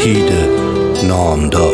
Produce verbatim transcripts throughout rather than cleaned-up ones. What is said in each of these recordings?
خورشید نامدار.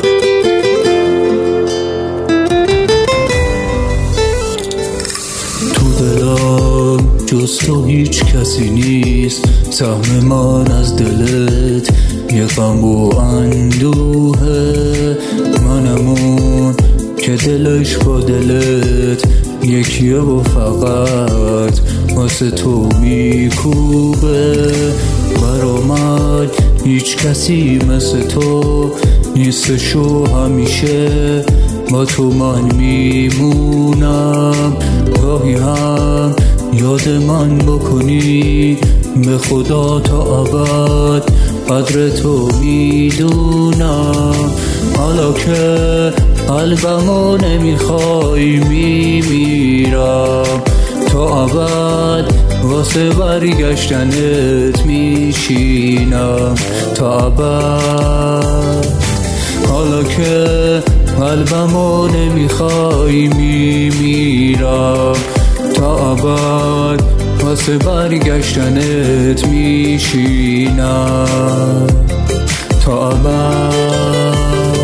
تو دلم جز تو هیچ کسی نیست، سهم من از دلت یه غم و اندوهه. منمون که دلش با دلت یکیه و فقط واسه تو میکوبه. برا من هیچ کسی مثل تو نیستش و همیشه با تو من میمونم. گاهی هم یاد من بکنی، به خدا تا ابد قدر تو میدونم. حالا که قلبمو نمیخوای میمیرم، تا ابد واسه برگشتنت میشینم، تا ابد. حالا که قلبمو نمیخوای میمیرم، تا ابد واسه برگشتنت میشینم، تا ابد.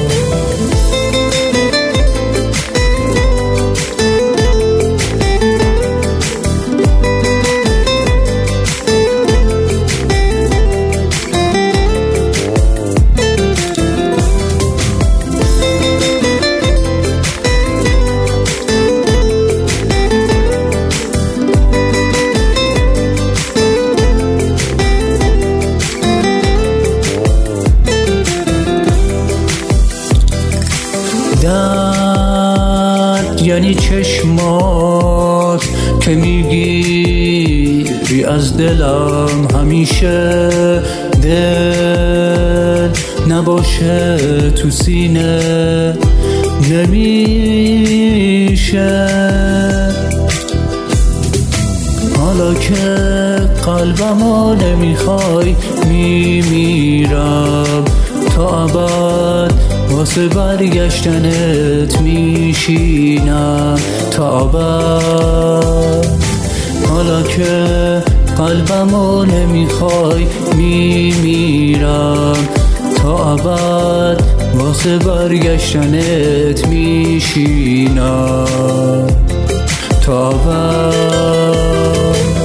درد یعنی چشمات که میگیری از دلم، همیشه دل نباشه تو سینه نمیشه. حالا که قلبمو نمیخوای میمیرم، تا ابد واسه برگشتنت میشینم، تا ابد. حالا که قلبمو نمیخوای میمیرم، تا ابد واسه برگشتنت میشینم، تا ابد.